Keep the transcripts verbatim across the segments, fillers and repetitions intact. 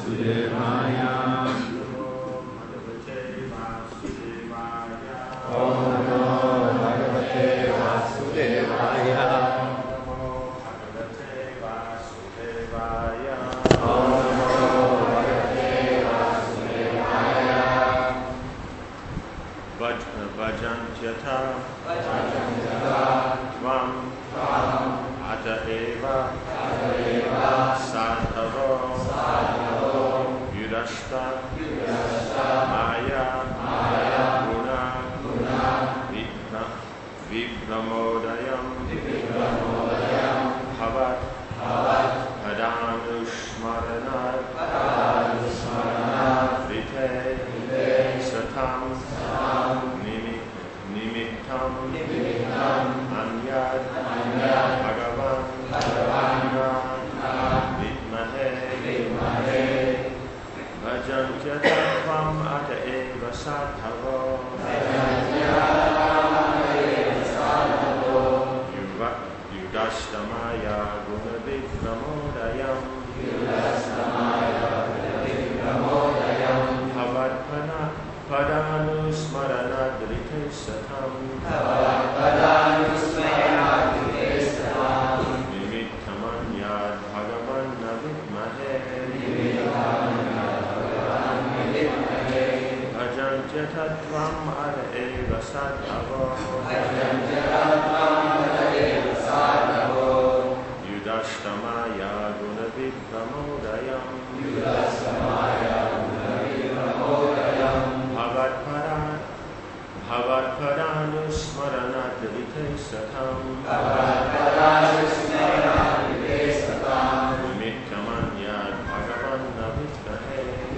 Vasudevaya. Om Namo Bhagavate Vasudevaya. Om Namo Bhagavate Vasudevaya. Vajantyata Tvam Ata Eva Sadhavo Yudhashta Maya Guna Vibramodayam Bhavat Padanushmaranat Vite Satam Nimittam Anyad Bhagavan Vidmahe Vajantyata Tvam Ata Eva Sadhavo Yudhashtamaya Guna Vibramodayam Bhavat Padanusmaranat Drite Satam Nimittamanyad Bhagavan Vidmahe Vajantyata Tvam Ata Eva Sadhavo Yudhashtamaya Guna Vibramodayam Bhavat Bhavat Padanusmaranat Vite Satam Nimittamanyad Bhagavan Vidmahe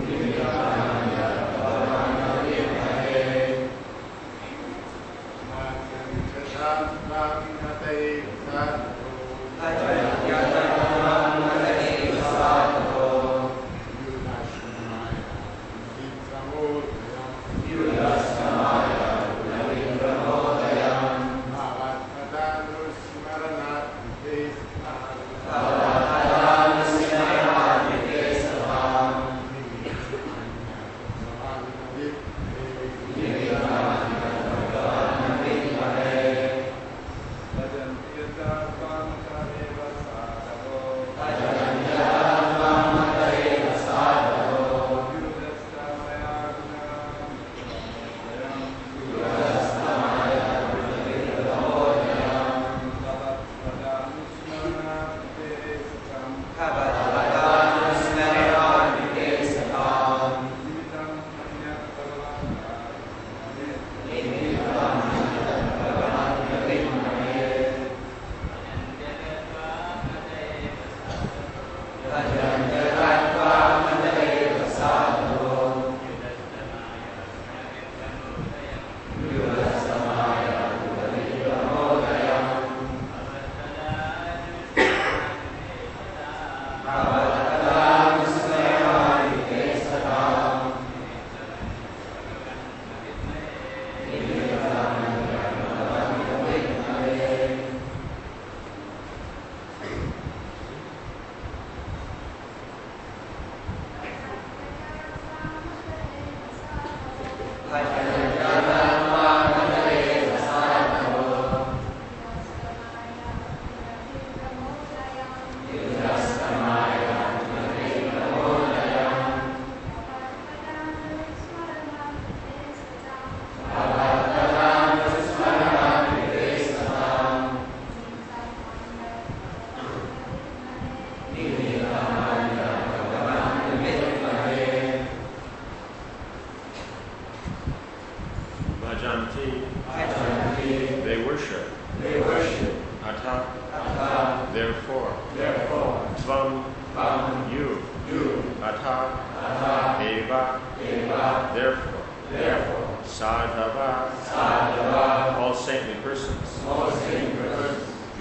They worship. They worship. Atha. Atha. Therefore. Therefore. Tvam. Tvam. You. You. Atha. Atha. Eva. Eva. Therefore. Therefore. Sadhava. Sadhava. All saintly persons. All saintly persons.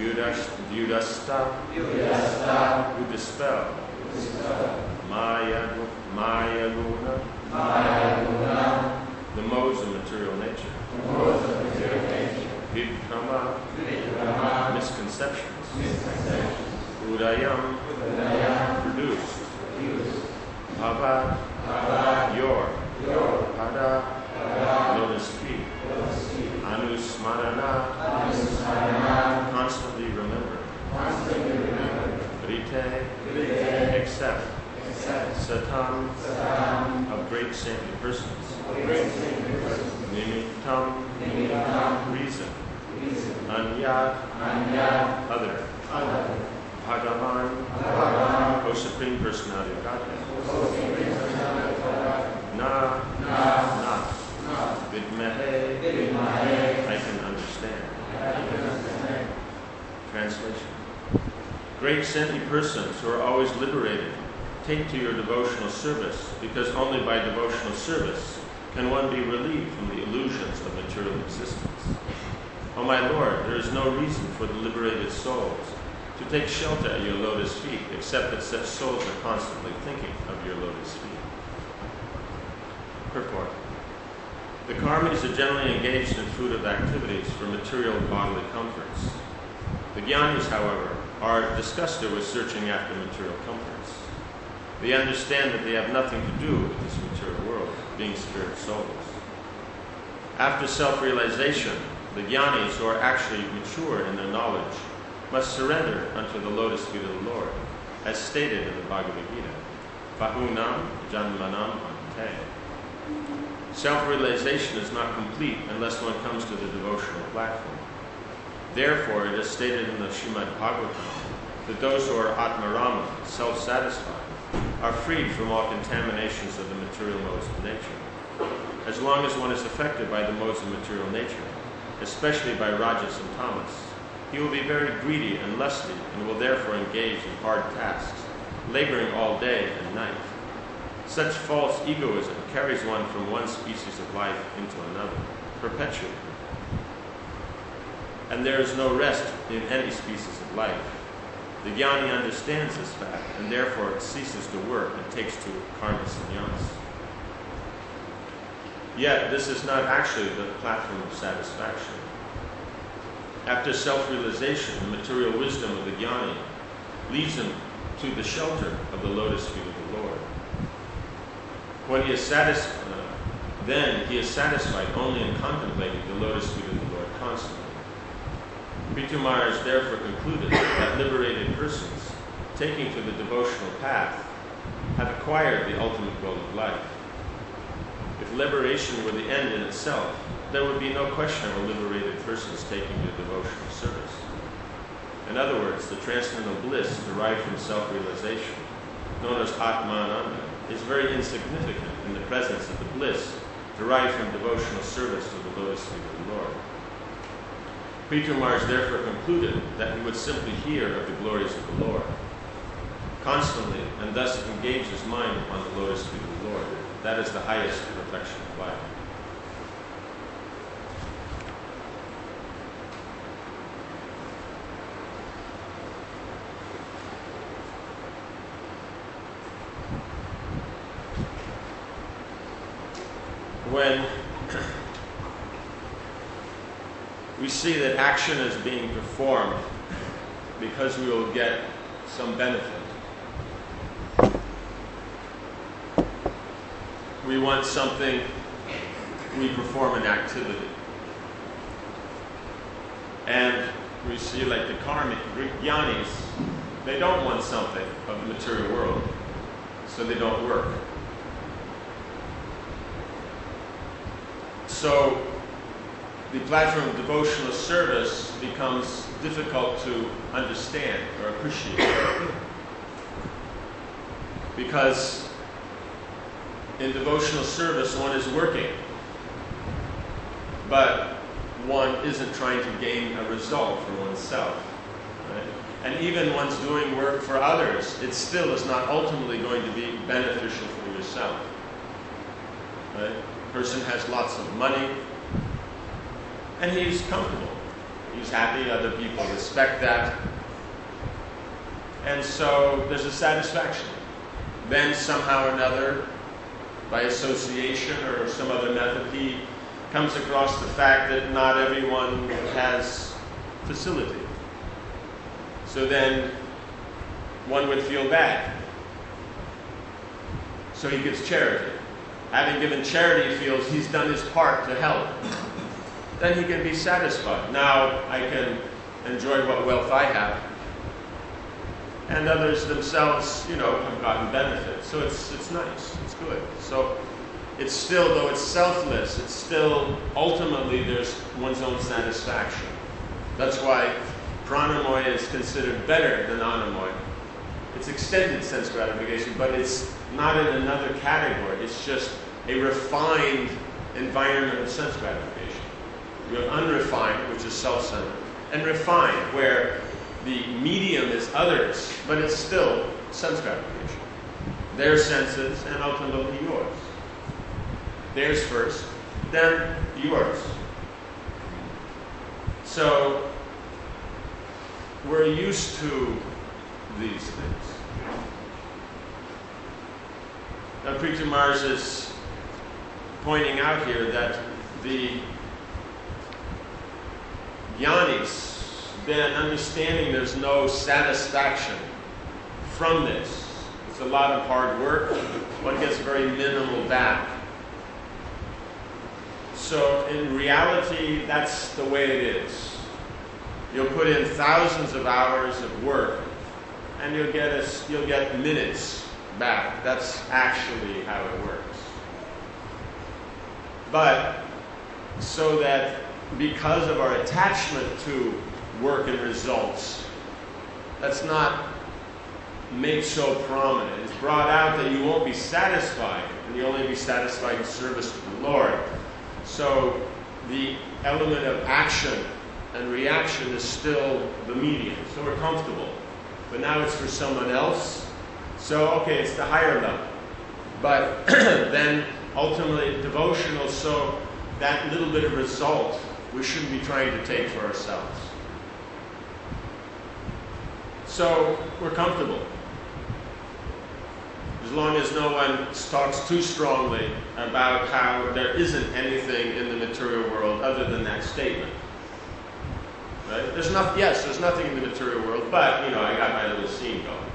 Vyudhasta. Vyudhasta. Who dispel. Dispel. Maya. Maya guna. Maya guna. The modes of material nature. The modes of material nature. Vidkrama. Vidkrama. Misconceptions. Misconceptions. Udayam. Udayam. Produced. Produced. Bhavad, your, Pada, lotus feet, Anusmarana, constantly remember, Rite, accept, Satam, of great saintly persons, Nimittam, reason, Anyat, other, Bhagavan, O Supreme Personality of Godhead, Na, not, Vidmahe, I can understand. Translation. Great saintly persons who are always liberated, take to your devotional service, because only by devotional service can one be relieved from the illusions of material existence. O my Lord, there is no reason for the liberated souls to take shelter at your lotus feet, except that such souls are constantly thinking of your lotus feet. Purport. The karmis are generally engaged in fruitive activities for material bodily comforts. The jnanis, however, are disgusted with searching after material comforts. They understand that they have nothing to do with this material world, being spirit souls. After self-realization, the jnanis, who are actually mature in their knowledge, must surrender unto the lotus feet of the Lord, as stated in the Bhagavad Gita. Bahunam janmanam ante. Self-realization is not complete unless one comes to the devotional platform. Therefore, it is stated in the Srimad Bhagavatam that those who are Atmarama, self-satisfied, are freed from all contaminations of the material modes of nature. As long as one is affected by the modes of material nature, especially by Rajas and Tamas, he will be very greedy and lusty and will therefore engage in hard tasks, laboring all day and night. Such false egoism carries one from one species of life into another, perpetually. And there is no rest in any species of life. The jnani understands this fact, and therefore ceases to work and takes to karma sannyas. Yet, this is not actually the platform of satisfaction. After self-realization, the material wisdom of the jnani leads him to the shelter of the lotus feet of the Lord. When he is satisfied, then he is satisfied only in contemplating the lotus feet of the Lord constantly. Prithu Maharaj therefore concluded that liberated persons, taking to the devotional path, have acquired the ultimate goal of life. If liberation were the end in itself, there would be no question of liberated persons taking to devotional service. In other words, the transcendental bliss derived from self-realization, known as Atmananda, is very insignificant in the presence of the bliss derived from devotional service to the lotus feet of the Lord. Prithu Maharaj therefore concluded that he would simply hear of the glories of the Lord constantly, and thus engage his mind upon the lotus feet of the Lord. That is the highest perfection of life. When we see that action is being performed because we will get some benefit, we want something, we perform an activity. And we see, like the karmic jnanis, they don't want something of the material world, so they don't work. So the platform of devotional service becomes difficult to understand or appreciate, because in devotional service one is working, but one isn't trying to gain a result for oneself. Right? And even one's doing work for others, it still is not ultimately going to be beneficial for yourself. Right? Person has lots of money, and he's comfortable. He's happy, other people respect that. And so there's a satisfaction. Then somehow or another, by association or some other method, he comes across the fact that not everyone has facility. So then one would feel bad. So he gives charity. Having given charity, he feels he's done his part to help. Then he can be satisfied. Now I can enjoy what wealth I have. And others themselves, you know, have gotten benefit. So it's it's nice. It's good. So it's still, though it's selfless, it's still, ultimately, there's one's own satisfaction. That's why pranamoy is considered better than anamoy. It's extended sense gratification, but it's not in another category. It's just a refined environment of sense gratification. You have unrefined, which is self-centered, and refined, where the medium is others, but it's still sense gratification. Their senses and ultimately yours. Theirs first, then yours. So we're used to these things. Now, Preacher Mars is pointing out here that the jnanis, then understanding there's no satisfaction from this. It's a lot of hard work. One gets very minimal back. So in reality, that's the way it is. You'll put in thousands of hours of work, and you'll get a, you'll get minutes back. That's actually how it works. But so that because of our attachment to work and results, that's not made so prominent. It's brought out that you won't be satisfied, and you'll only be satisfied in service to the Lord. So the element of action and reaction is still the medium. So we're comfortable. But now it's for someone else. So, okay, it's the higher level. But then ultimately devotional, so that little bit of result we shouldn't be trying to take for ourselves. So we're comfortable. As long as no one talks too strongly about how there isn't anything in the material world other than that statement. Right? There's not, yes, there's nothing in the material world, but, you know, I got my little scene going.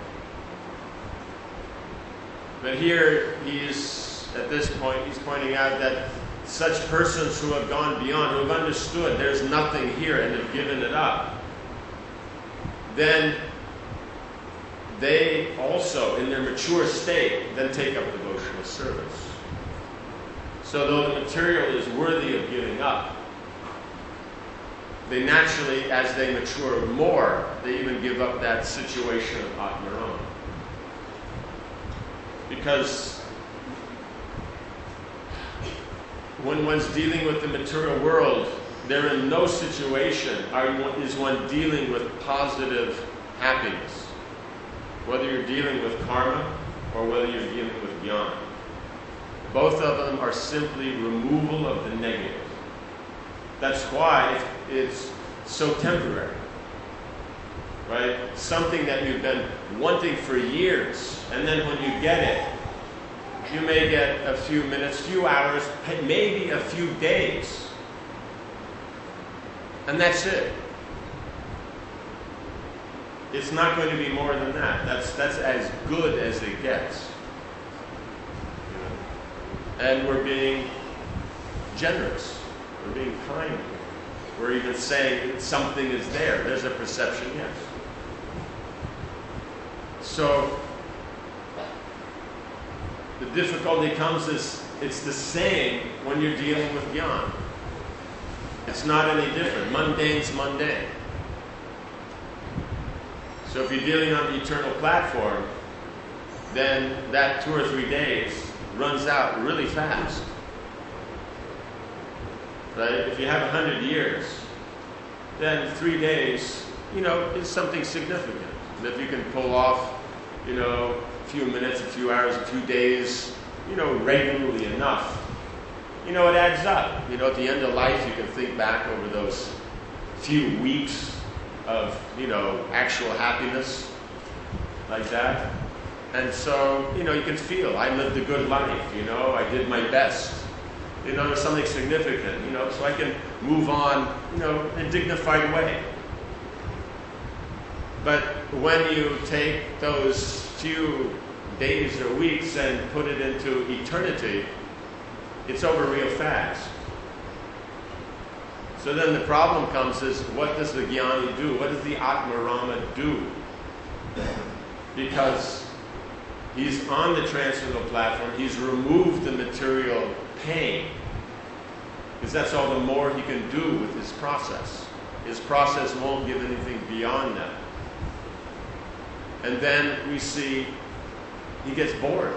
But here he's, at this point, he's pointing out that such persons who have gone beyond, who have understood there's nothing here and have given it up, then they also, in their mature state, then take up devotional service. So though the material is worthy of giving up, they naturally, as they mature more, they even give up that situation of Atmaram. Because when one's dealing with the material world, there in no situation are, is one dealing with positive happiness. Whether you're dealing with karma or whether you're dealing with jnana. Both of them are simply removal of the negative. That's why it's so temporary. Right? Something that you've been wanting for years, and then when you get it, you may get a few minutes, few hours, maybe a few days. And that's it. It's not going to be more than that. That's that's as good as it gets. And we're being generous. We're being kind. We're even saying something is there. There's a perception, yes. So the difficulty comes is it's the same when you're dealing with jnana. It's not any different. Mundane's mundane. So if you're dealing on the eternal platform, then that two or three days runs out really fast. Right? If you have a hundred years, then three days, you know, is something significant. And if you can pull off, you know, a few minutes, a few hours, a few days, you know, regularly enough, you know, it adds up. You know, at the end of life, you can think back over those few weeks of, you know, actual happiness like that. And so, you know, you can feel, I lived a good life, you know, I did my best. You know, there's something significant, you know, so I can move on, you know, in a dignified way. But when you take those few days or weeks and put it into eternity, it's over real fast. So then the problem comes is, what does the Jnani do? What does the Atmarama do? Because he's on the transcendental platform, he's removed the material pain. Because that's all the more he can do with his process. His process won't give anything beyond that. And then we see he gets bored.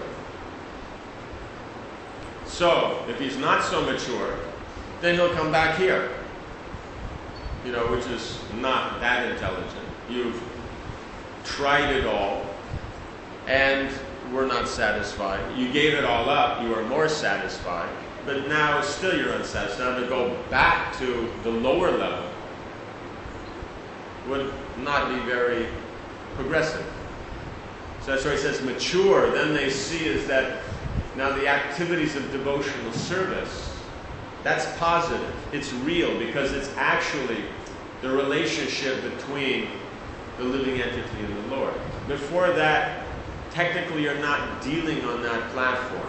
So, if he's not so mature, then he'll come back here. You know, which is not that intelligent. You've tried it all, and were not satisfied. You gave it all up, you are more satisfied, but now still you're unsatisfied. Now to go back to the lower level would not be very progressive. So that's why he says mature. Then they see is that now the activities of devotional service, that's positive. It's real because it's actually the relationship between the living entity and the Lord. Before that, technically you're not dealing on that platform.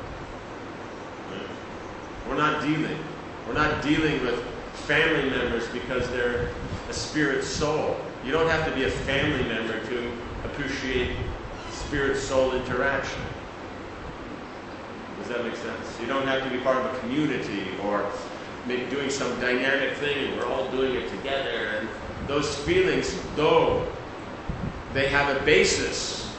We're not dealing. We're not dealing with family members because they're a spirit soul. You don't have to be a family member to appreciate spirit-soul interaction. Does that make sense? You don't have to be part of a community or maybe doing some dynamic thing and we're all doing it together. And those feelings, though they have a basis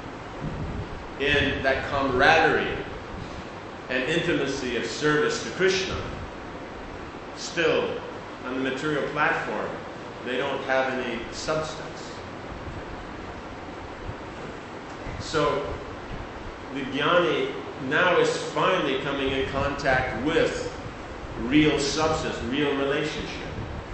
in that camaraderie and intimacy of service to Krishna, still, on the material platform, they don't have any substance. So, the Jnani now is finally coming in contact with real substance, real relationship.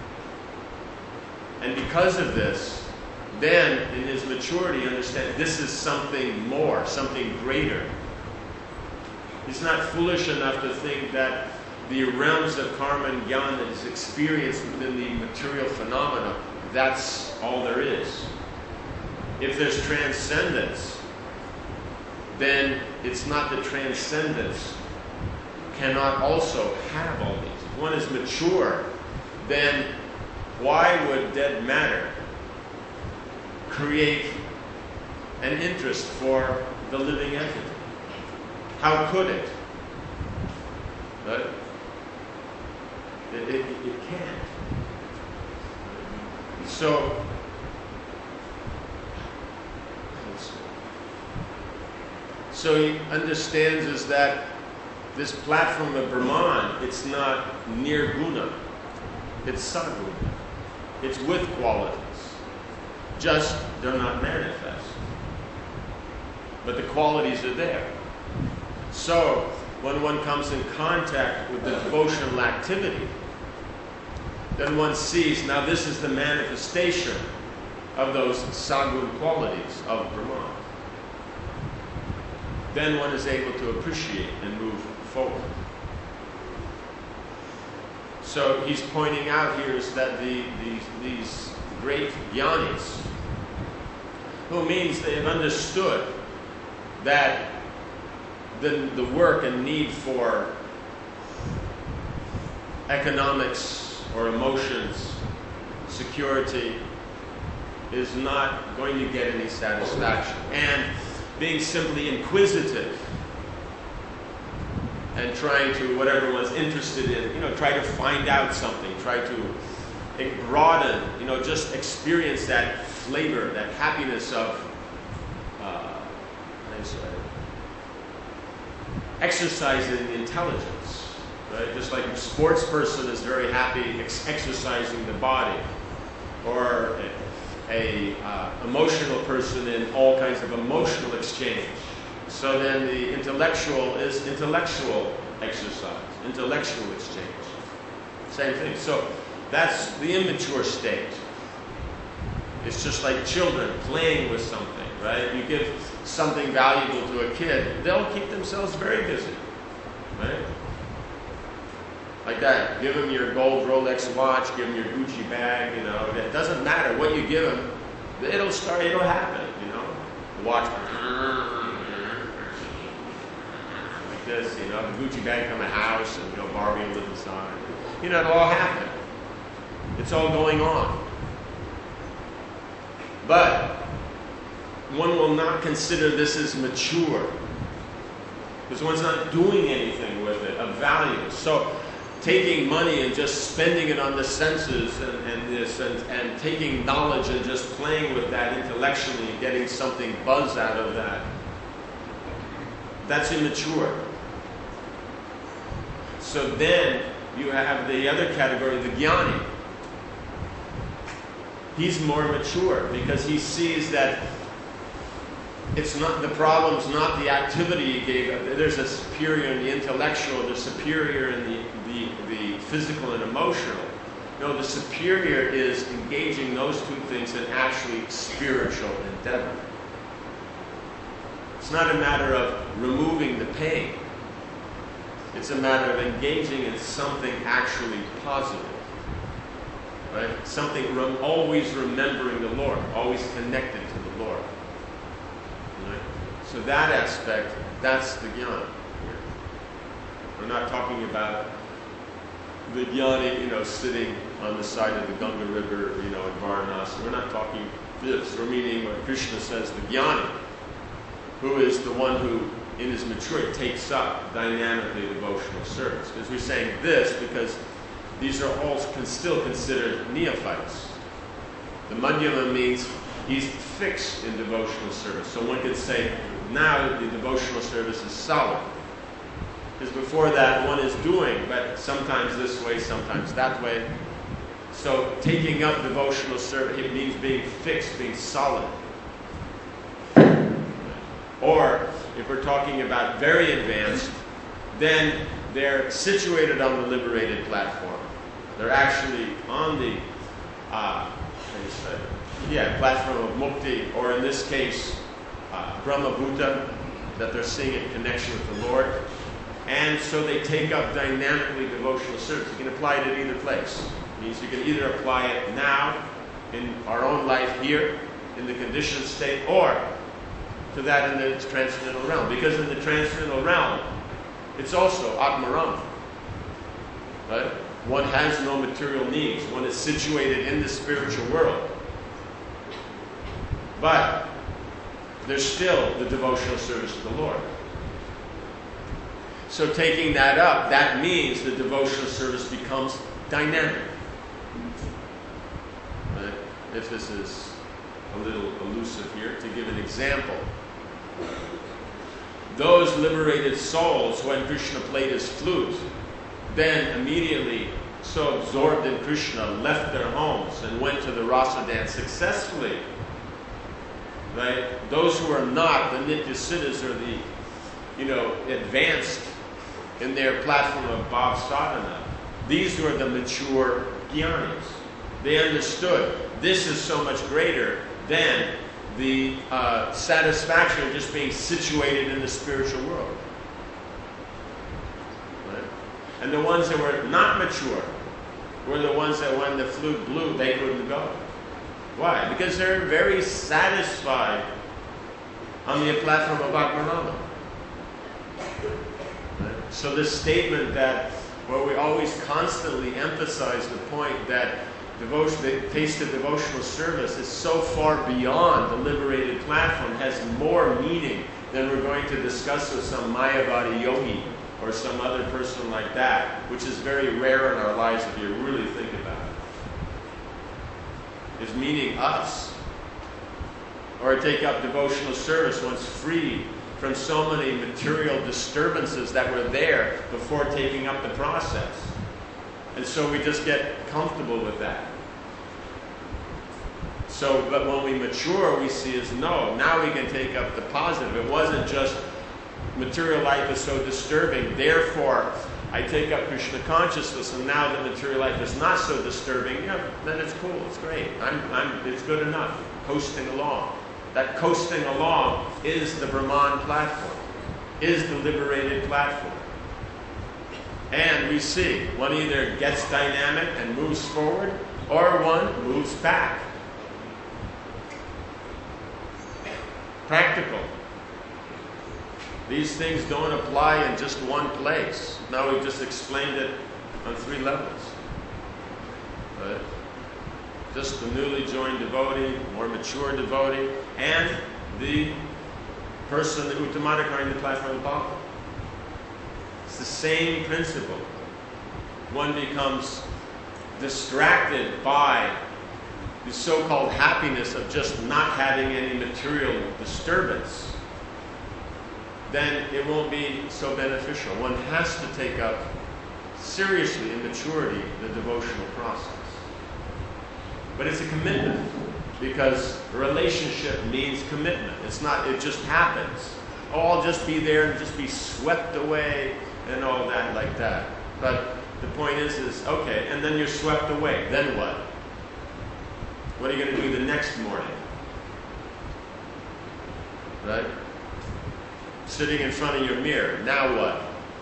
And because of this, then in his maturity, understand this is something more, something greater. He's not foolish enough to think that the realms of karma and jnana that is experienced within the material phenomena, that's all there is. If there's transcendence, then it's not that transcendence cannot also have all these. If one is mature, then why would dead matter create an interest for the living entity? How could it? Right? It, it, it can't. So, so he understands is that this platform of Brahman, it's not nirguna, it's saguna. It's with qualities. Just they're not manifest. But the qualities are there. So, when one comes in contact with the devotional activity, then one sees, now this is the manifestation of those sagun qualities of Brahman. Then one is able to appreciate and move forward. So he's pointing out here is that the, the, these great jnanis, who means they have understood that the, the work and need for economics or emotions, security, is not going to get any satisfaction. And being simply inquisitive and trying to, whatever one's interested in, you know, try to find out something, try to broaden, you know, just experience that flavor, that happiness of, uh, how do you say, exercising the intelligence, right? Just like a sports person is very happy ex- exercising the body, or a, a uh, emotional person in all kinds of emotional exchange. So then the intellectual is intellectual exercise, intellectual exchange. Same thing. So that's the immature state. It's just like children playing with something, right? You give something valuable to a kid, they'll keep themselves very busy, right? Like that. Give them your gold Rolex watch, give them your Gucci bag, you know. It doesn't matter what you give them. It'll start, it'll happen, you know. The watch, this, you know, the Gucci bag from a house, and, you know, Barbie will live inside. You know, it'll all happen. It's all going on. But one will not consider this as mature, because one's not doing anything with it of value. So taking money and just spending it on the senses and, and this and, and taking knowledge and just playing with that intellectually and getting something buzz out of that, that's immature. So then you have the other category, the jnani. He's more mature because he sees that it's not the problem's not the activity he gave. There's a superior in the intellectual, there's superior in the, the, the physical and emotional. No, the superior is engaging those two things in actually spiritual endeavor. It's not a matter of removing the pain. It's a matter of engaging in something actually positive. Right? Something, rem- always remembering the Lord, always connected to the Lord. Right? So that aspect, that's the jnana. We're not talking about the jnani, you know, sitting on the side of the Ganga River, you know, in Varanasi. We're not talking this. We're meaning what Krishna says, the jnani, who is the one who, in his maturity, takes up dynamically devotional service. Because we're saying this because these are all can still considered neophytes. The Madhyama means he's fixed in devotional service. So one could say now the devotional service is solid. Because before that one is doing, but sometimes this way, sometimes that way. So taking up devotional service, it means being fixed, being solid. Or if we're talking about very advanced, then they're situated on the liberated platform. They're actually on the, uh, how do you say, yeah, platform of mukti, or in this case, uh, Brahma Bhuta, that they're seeing in connection with the Lord. And so they take up dynamically devotional service. You can apply it at either place. It means you can either apply it now in our own life here, in the conditioned state, or to that in the transcendental realm. Because in the transcendental realm, it's also Atmaram. Right? One has no material needs. One is situated in the spiritual world. But there's still the devotional service to the Lord. So taking that up, that means the devotional service becomes dynamic. Right? If this is a little elusive here, to give an example. Those liberated souls, when Krishna played his flute, then immediately, so absorbed in Krishna, left their homes and went to the rasa dance successfully. Right? Those who are not the Nitya Siddhas or the, you know, advanced in their platform of Bhav Sadhana, these were the mature jnanis. They understood this is so much greater than the uh, satisfaction of just being situated in the spiritual world. Right? And the ones that were not mature were the ones that when the flute blew, they couldn't go. Why? Because they're very satisfied on the platform of Atmanama. Right? So this statement that, well, we always constantly emphasize the point that devotion, the taste of devotional service is so far beyond the liberated platform, has more meaning than we're going to discuss with some Mayavadi yogi or some other person like that, which is very rare in our lives if you really think about it. Is meaning us. Or take up devotional service once freed from so many material disturbances that were there before taking up the process. And so we just get comfortable with that. So, but when we mature, we see as no, now we can take up the positive. It wasn't just material life is so disturbing, therefore I take up Krishna consciousness, and now the material life is not so disturbing. Yeah, then it's cool, it's great. I'm, I'm, it's good enough. Coasting along. That coasting along is the Brahman platform, is the liberated platform. And we see one either gets dynamic and moves forward, or one moves back. Practical. These things don't apply in just one place. Now we've just explained it on three levels. Right? Just the newly joined devotee, more mature devotee, and the person, the Uttamadhikari in the platform of Bhakti. It's the same principle. One becomes distracted by the so-called happiness of just not having any material disturbance, then it won't be so beneficial. One has to take up seriously in maturity the devotional process. But it's a commitment, because a relationship means commitment. It's not, it just happens. Oh, I'll just be there and just be swept away and all that like that. But the point is, is okay, and then you're swept away. Then what? What are you going to do the next morning? Right? Sitting in front of your mirror. Now what?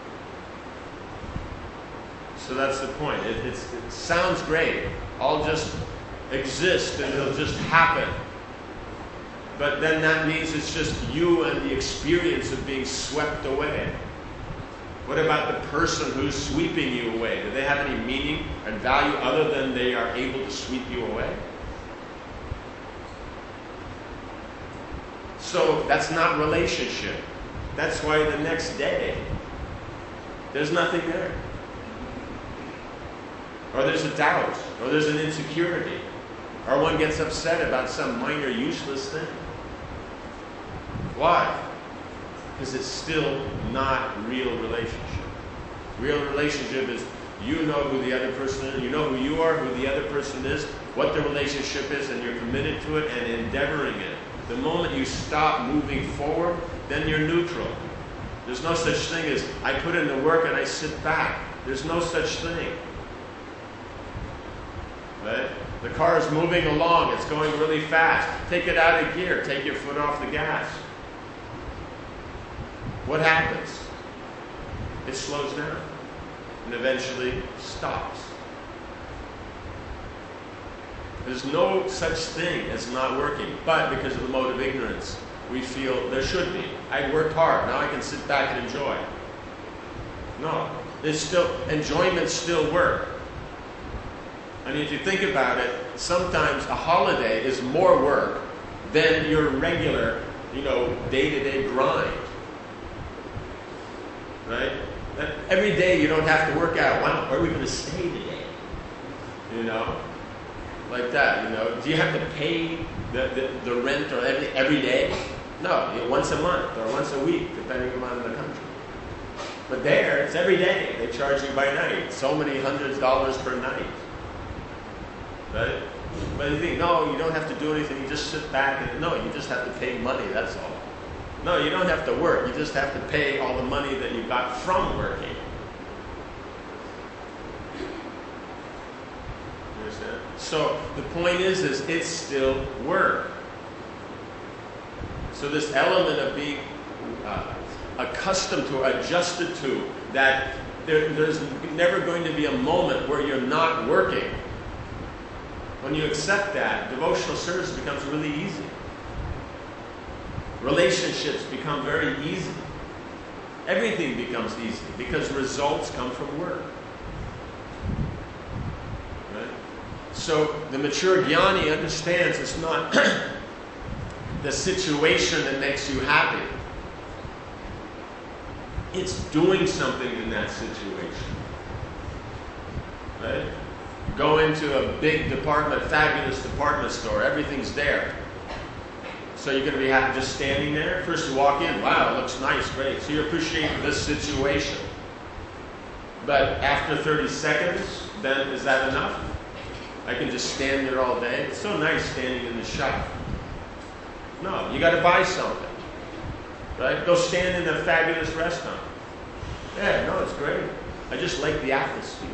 So that's the point. It, it's, it sounds great. I'll just exist and it'll just happen. But then that means it's just you and the experience of being swept away. What about the person who's sweeping you away? Do they have any meaning and value other than they are able to sweep you away? So that's not relationship. That's why the next day, there's nothing there. Or there's a doubt, or there's an insecurity, or one gets upset about some minor useless thing. Why? Because it's still not real relationship. Real relationship is you know who the other person is, you know who you are, who the other person is, what the relationship is, and you're committed to it and endeavoring it. The moment you stop moving forward, then you're neutral. There's no such thing as I put in the work and I sit back. There's no such thing. Right? The car is moving along, it's going really fast. Take it out of gear, take your foot off the gas. What happens? It slows down and eventually stops. There's no such thing as not working, but because of the mode of ignorance, we feel there should be. I worked hard, now I can sit back and enjoy. No, it's still, enjoyment's still work. I mean, if you think about it, sometimes a holiday is more work than your regular, you know, day-to-day grind. Right? Every day you don't have to work out. Wow, where are we going to stay today? You know? Like that, you know. Do you have to pay the, the, the rent or every, every day? No, you know, once a month or once a week, depending upon the country. But there, it's every day. They charge you by night. So many hundreds of dollars per night. Right? But you think, no, you don't have to do anything. You just sit back and, no, you just have to pay money, that's all. No, you don't have to work. You just have to pay all the money that you got from working. You understand? So the point is, is it's still work. So this element of being uh, accustomed to, adjusted to, that there, there's never going to be a moment where you're not working. When you accept that, devotional service becomes really easy. Relationships become very easy. Everything becomes easy because results come from work. Right? So the mature jnani understands it's not the situation that makes you happy. It's doing something in that situation. Right? Go into a big department, fabulous department store, everything's there. So you're going to be happy just standing there? First you walk in, wow, it looks nice, great. So you appreciate this situation. But after thirty seconds, then is that enough? I can just stand there all day. It's so nice standing in the shop. No, you got to buy something. Right? Go stand in a fabulous restaurant. Yeah, no, it's great. I just like the atmosphere.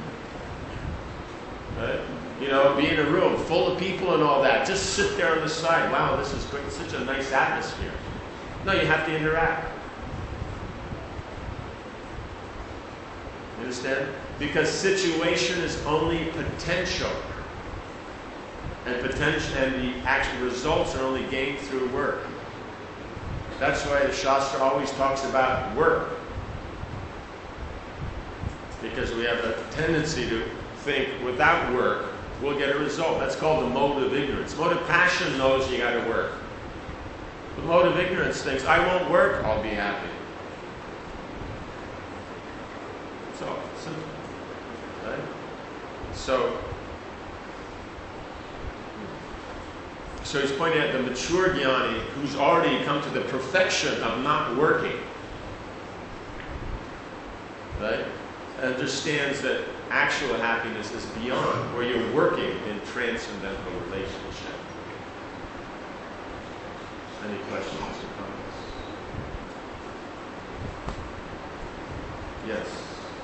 Right? You know, be in a room full of people and all that. Just sit there on the side. Wow, this is great. Such a nice atmosphere. No, you have to interact. You understand? Because situation is only potential. And potential and the actual results are only gained through work. That's why the Shastra always talks about work. Because we have a tendency to think without work, we'll get a result. That's called the mode of ignorance. Mode of passion knows you got to work. The mode of ignorance thinks, I won't work, I'll be happy. So, simple. Right? So, so he's pointing at the mature jnani who's already come to the perfection of not working. Right? Understands that actual happiness is beyond, where you're working in transcendental relationship. Any questions or comments? Yes.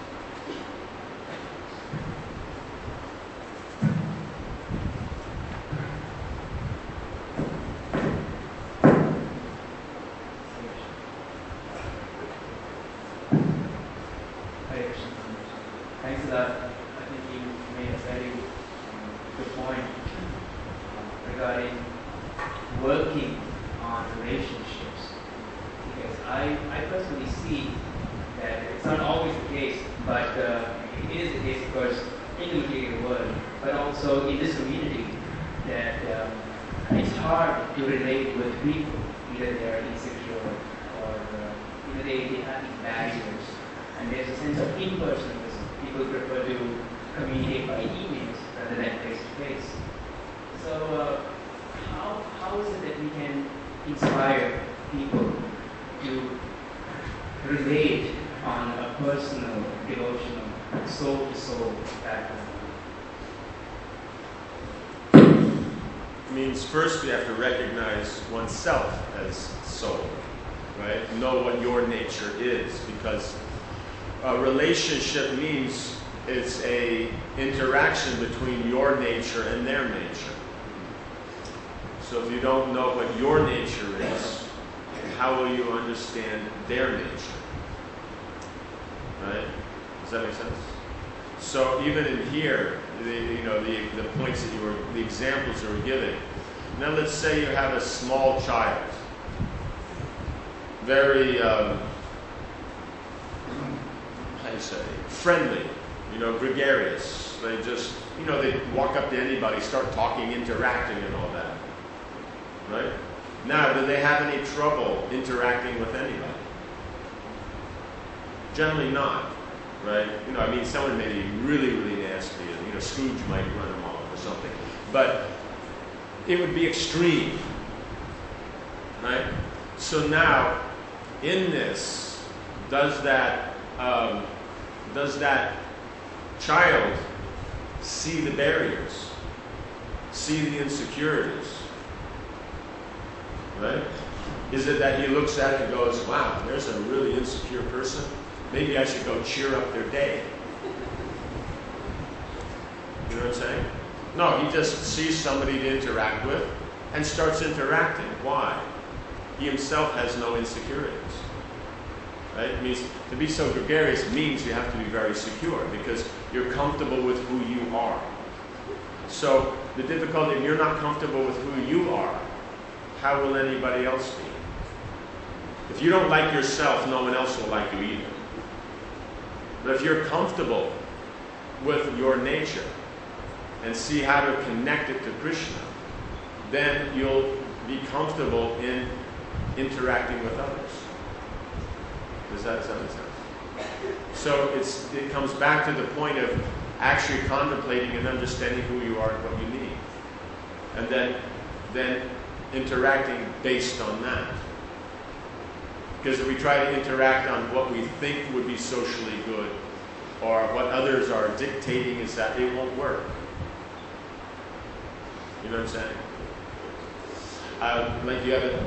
Thanks a lot. I think you made a very um, good point uh, regarding working on relationships. Because I, I personally see that it's not always the case, but uh, it is the case, of course, in the material world, but also in this community, that um, it's hard to relate with people. Either they are insecure or uh, either they, they have these barriers. And there's a sense of impersonalism. People prefer to communicate by emails rather than face to face. So, uh, how how is it that we can inspire people to relate on a personal, devotional, soul to soul background? Means first we have to recognize oneself as soul, right? Know what your nature is, because a relationship means it's a interaction between your nature and their nature. So if you don't know what your nature is, how will you understand their nature? Right? Does that make sense? So even in here, the, you know, the, the points that you were, the examples that were giving. Now let's say you have a small child, very, um, how do you say, friendly, you know, gregarious. They just, you know, they walk up to anybody, start talking, interacting and all that. Right? Now, do they have any trouble interacting with anybody? Generally not. Right? You know, I mean, someone may be really, really nasty, and, you know, Scrooge might run them off or something. But it would be extreme. Right? So now, in this, does that, um, does that child see the barriers? See the insecurities? Right? Is it that he looks at it and goes, wow, there's a really insecure person? Maybe I should go cheer up their day. You know what I'm saying? No, he just sees somebody to interact with and starts interacting. Why? He himself has no insecurities. Right? It means to be so gregarious means you have to be very secure because you're comfortable with who you are. So the difficulty, if you're not comfortable with who you are, how will anybody else be? If you don't like yourself, no one else will like you either. But if you're comfortable with your nature and see how to connect it to Krishna, then you'll be comfortable in interacting with others. Does that, does that make sense? So it's, it comes back to the point of actually contemplating and understanding who you are and what you need. And then, then interacting based on that. Because if we try to interact on what we think would be socially good or what others are dictating, is that it won't work. You know what I'm saying? Uh, like you have a...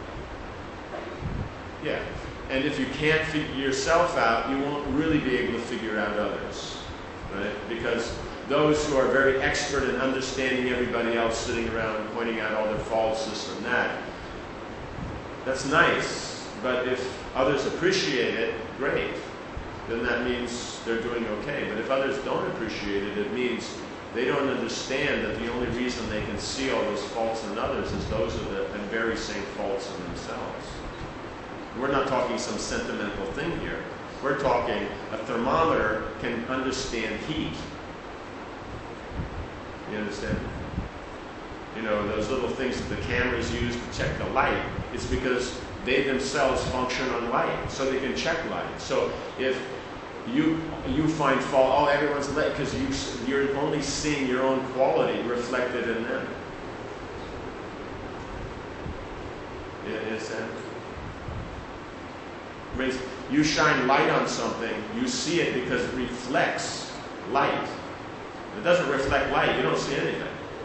Yeah. And if you can't figure yourself out, you won't really be able to figure out others. Right? Because those who are very expert in understanding everybody else sitting around and pointing out all their faults, this and that, that's nice. But if others appreciate it, great. Then that means they're doing okay. But if others don't appreciate it, it means they don't understand that the only reason they can see all those faults in others is those are the very same faults in themselves. We're not talking some sentimental thing here. We're talking a thermometer can understand heat. You understand? You know, those little things that the cameras use to check the light, it's because they themselves function on light, so they can check light. So if you you find fault, oh, everyone's late, because you, you're only seeing your own quality reflected in them. You understand? Means you shine light on something, you see it because it reflects light. If it doesn't reflect light, you don't see anything.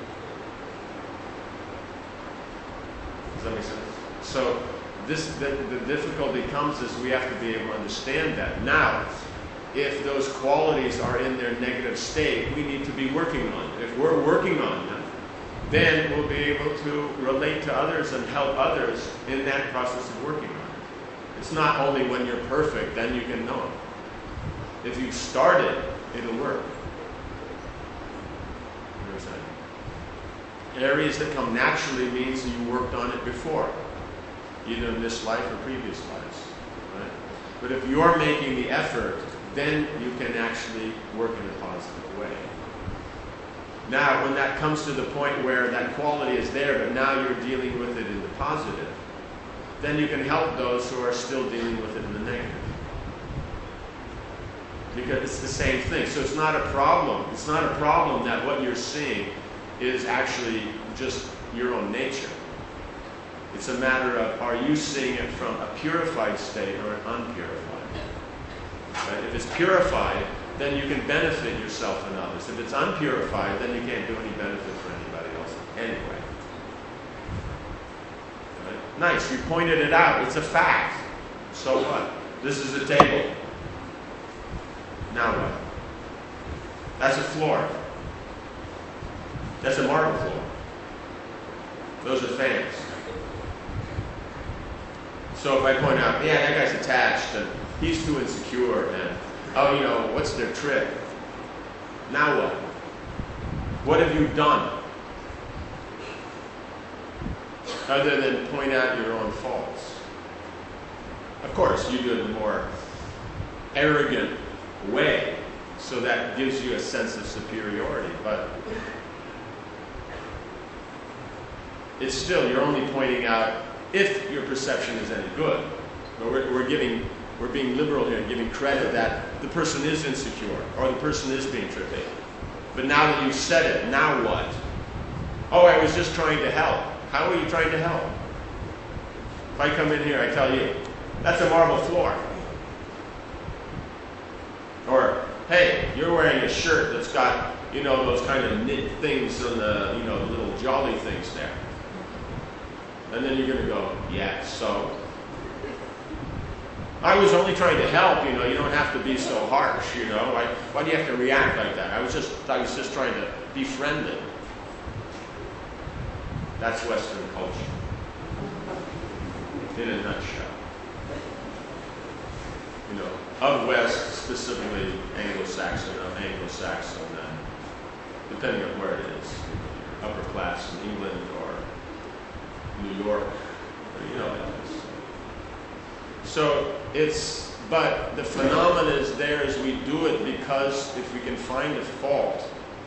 Does that make sense? So this the, the difficulty comes is we have to be able to understand that. Now, if those qualities are in their negative state, we need to be working on it. If we're working on them, then we'll be able to relate to others and help others in that process of working on it. It's not only when you're perfect, then you can know it. If you've started, it'll work. You know what I'm saying? Areas that come naturally means you worked on it before, either in this life or previous lives. Right? But if you're making the effort, then you can actually work in a positive way. Now, when that comes to the point where that quality is there, but now you're dealing with it in the positive, then you can help those who are still dealing with it in the negative. Because it's the same thing. So it's not a problem. It's not a problem that what you're seeing is actually just your own nature. It's a matter of, are you seeing it from a purified state or an unpurified? Right? If it's purified, then you can benefit yourself and others. If it's unpurified, then you can't do any benefit for anybody else anyway. Right? Nice, you pointed it out. It's a fact. So what? This is a table. Now what? That's a floor. That's a marble floor. Those are fans. So if I point out, yeah, that guy's attached, and he's too insecure, and oh, you know, what's their trick? Now what? What have you done? Other than point out your own faults. Of course, you do it in a more arrogant way, so that gives you a sense of superiority, but it's still, you're only pointing out if your perception is any good. But we're, we're giving, we're being liberal here and giving credit that the person is insecure or the person is being trippy. But now that you've said it, now what? Oh, I was just trying to help. How are you trying to help? If I come in here, I tell you, that's a marble floor. Or, hey, you're wearing a shirt that's got, you know, those kind of knit things on the, you know, the little jolly things there. And then you're going to go, yeah, so. I was only trying to help, you know, you don't have to be so harsh, you know. Why, why do you have to react like that? I was just, I was just trying to be friendly. That's Western culture. In a nutshell. You know, of West, specifically Anglo-Saxon, of Anglo-Saxon, uh, depending on where it is. Upper class in England or New York, or you know what it is. So it's, but the phenomenon is there as we do it because if we can find a fault,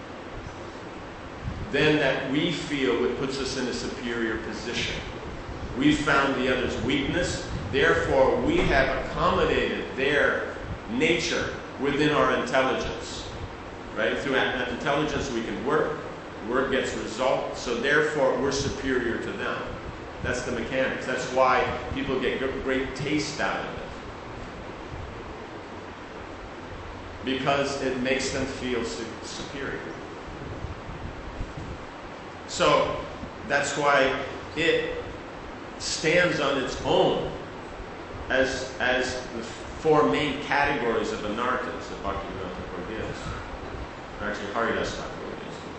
then that we feel it puts us in a superior position. We've found the other's weakness, therefore we have accommodated their nature within our intelligence. Right? Through intelligence we can work, work gets results, so therefore we're superior to them. That's the mechanics. That's why people get great taste out of it. Because it makes them feel su- superior. So that's why it stands on its own as, as the four main categories of anarthas that Bhaktivedanta gives. Actually, Haridas Thakur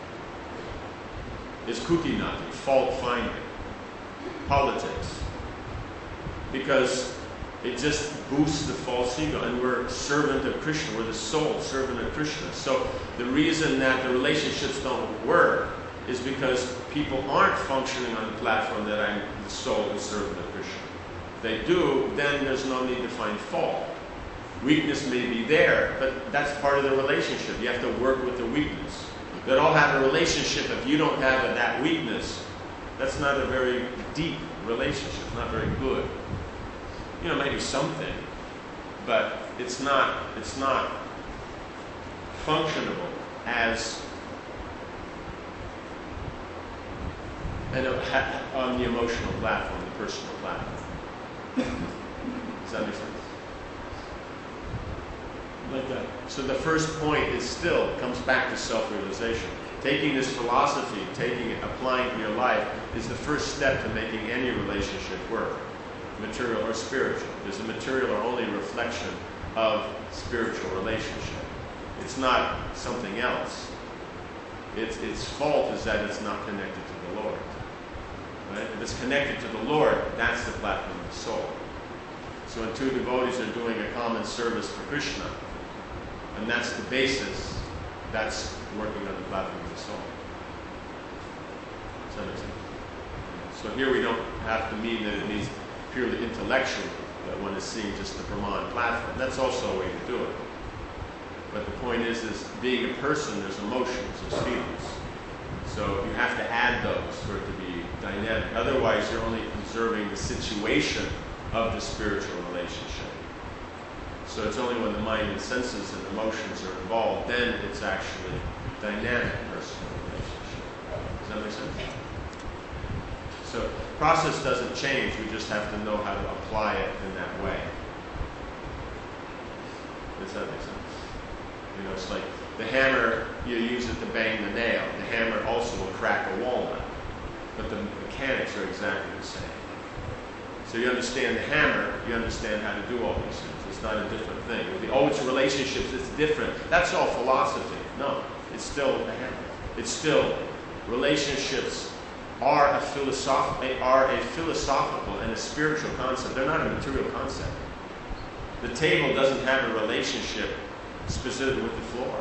is. Is kutinati, fault finding. Politics, because it just boosts the false ego, and we're servant of Krishna, we're the soul servant of Krishna. So the reason that the relationships don't work is because people aren't functioning on the platform that I'm the soul and servant of Krishna. they do, then there's no need to find fault. Weakness may be there, but that's part of the relationship. You have to work with the weakness. They all have a relationship. If you don't have that weakness, that's not a very deep relationship, not very good. You know, maybe something, but it's not, it's not functionable as an, on the emotional platform, the personal platform. Does that make sense? Like that. So the first point is still, comes back to self-realization. Taking this philosophy, taking it, applying it to your life, is the first step to making any relationship work, material or spiritual. Because the material are only a reflection of spiritual relationship. It's not something else. Its, its fault is that it's not connected to the Lord. Right? If it's connected to the Lord, that's the platform of the soul. So when two devotees are doing a common service for Krishna, and that's the basis, that's working on the platform of the soul. Does that make sense? So here we don't have to mean that it means purely intellectual, that one is seeing just the Brahman platform. That's also a way to do it. But the point is, is being a person, there's emotions, there's feelings. So you have to add those for it to be dynamic. Otherwise, you're only observing the situation of the spiritual relationship. So it's only when the mind and senses and emotions are involved, then it's actually a dynamic personal relationship. Does that make sense? So the process doesn't change, we just have to know how to apply it in that way. Does that make sense? You know, it's like the hammer, you use it to bang the nail. The hammer also will crack a walnut, but the mechanics are exactly the same. So you understand the hammer, you understand how to do all these things. It's not a different thing. Oh, it's relationships, it's different. That's all philosophy. No, it's still the hammer. It's still relationships are a philosoph- are a philosophical and a spiritual concept. They're not a material concept. The table doesn't have a relationship specific with the floor.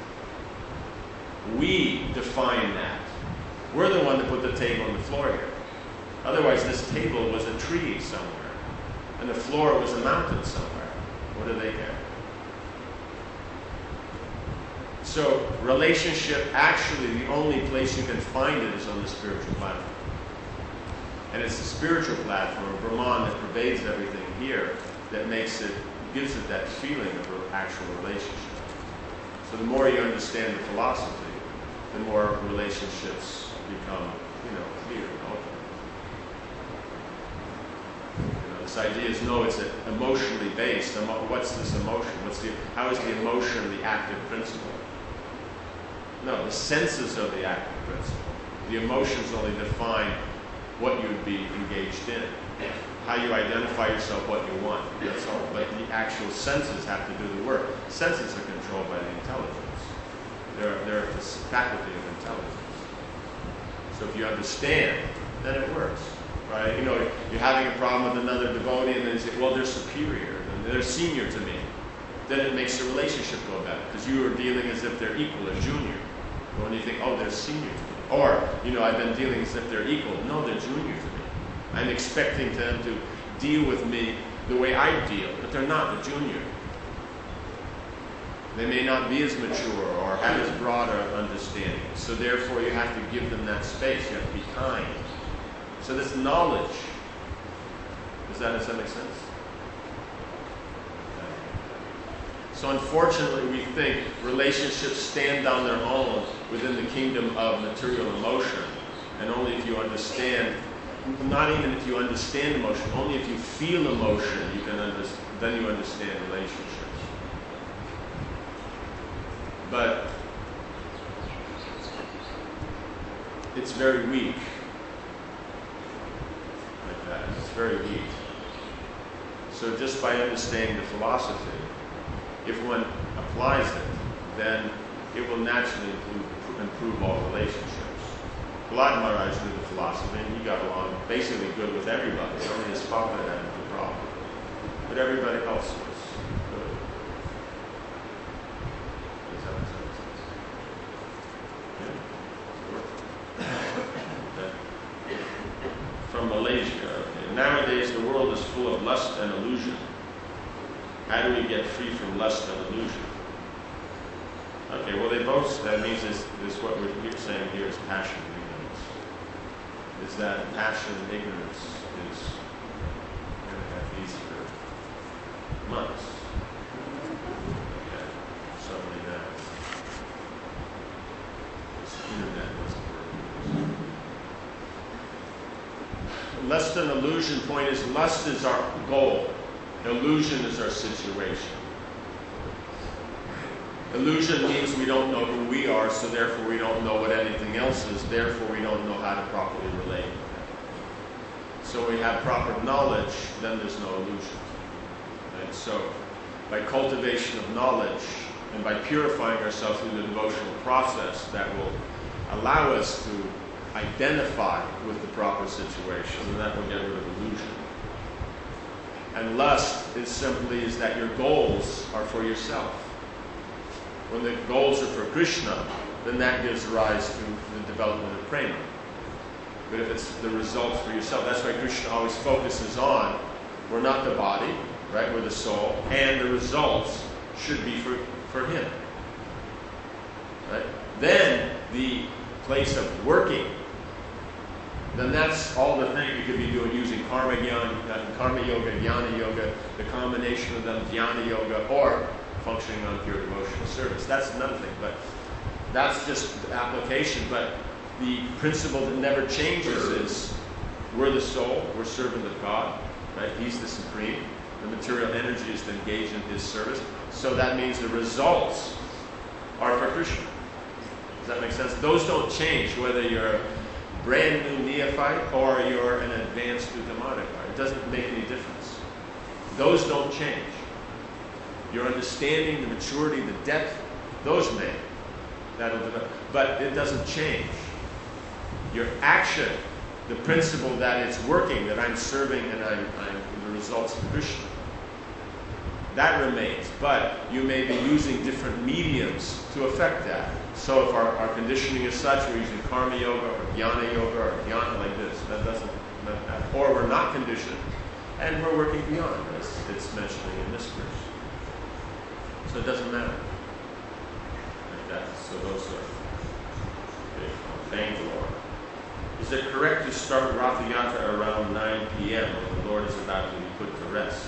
We define that. We're the one that put the table on the floor here. Otherwise, this table was a tree somewhere, and the floor was a mountain somewhere. What do they care? So, relationship, actually, the only place you can find it is on the spiritual platform. And it's the spiritual platform, Brahman, that pervades everything here, that makes it, gives it that feeling of an actual relationship. So the more you understand the philosophy, the more relationships become, you know, clear and open. You know, this idea is, no, it's emotionally based. Emo- what's this emotion? What's the, how is the emotion the active principle? No, the senses are the active principle. The emotions only define what you'd be engaged in. How you identify yourself, what you want. That's all. But the actual senses have to do the work. Senses are controlled by the intelligence. They're, they're the faculty of intelligence. So if you understand, then it works. Right? You know, you're having a problem with another devotee, and then you say, well, they're superior, and they're senior to me. Then it makes the relationship go better, because you are dealing as if they're equal or junior. But when you think, oh, they're senior to me. Or, you know, I've been dealing as if they're equal. No, they're junior to me. I'm expecting them to deal with me the way I deal, but they're not, they're junior. They may not be as mature or have as broad an understanding. So therefore you have to give them that space. You have to be kind. So this knowledge, does that, does that make sense? So unfortunately we think relationships stand on their own within the kingdom of material emotion. And only if you understand, not even if you understand emotion, only if you feel emotion, you can understand, then you understand relationships. But it's very weak. Like that. It's very weak. So just by understanding the philosophy, if one applies it, then it will naturally improve, improve all relationships. Prahlad Maharaj knew the philosophy, and he got along basically good with everybody. Only his father had a problem. But everybody else was good. Does that make sense? Yeah. Okay. From Malaysia. Okay. Nowadays, the world is full of we get free from lust and illusion. Okay, well they both, that means this, this what we're saying here is passion and ignorance. Is that passion and ignorance is going to have these for months. Okay, suddenly now. This internet doesn't work. Lust and illusion point is lust is our goal. Illusion is our situation. Illusion means we don't know who we are, so therefore we don't know what anything else is, therefore we don't know how to properly relate. So we have proper knowledge, then there's no illusion. Right? So by cultivation of knowledge and by purifying ourselves through the devotional process, that will allow us to identify with the proper situation, and that will get rid of illusion. And lust is simply is that your goals are for yourself. When the goals are for Krishna, then that gives rise to the development of prema. But if it's the results for yourself, that's why Krishna always focuses on, we're not the body, right? We're the soul, and the results should be for, for him. Right? Then the place of working, then that's all the thing you could be doing using karma, jnana, karma yoga, jnana yoga, the combination of them, jnana yoga, or functioning on pure devotional service. That's another thing, but that's just the application. But the principle that never changes is we're the soul, we're servant of God, right? He's the supreme. The material energy is to engage in his service. So that means the results are for Krishna. Does that make sense? Those don't change whether you're a brand new neophyte or you're an advanced Uttamadhikari. It doesn't make any difference. Those don't change. Your understanding, the maturity, the depth, those may. That'll develop. But it doesn't change. Your action, the principle that it's working, that I'm serving and I'm, I'm the results of Krishna, that remains. But you may be using different mediums to affect that. So if our, our conditioning is such, we're using karma yoga or jnana yoga or jnana like this. That doesn't matter. Or we're not conditioned and we're working beyond, as it's mentioning in this verse. So it doesn't matter. Like that. So those are Bangalore. Is it correct to start Ratha Yatra around nine p.m. when the Lord is about to be put to rest?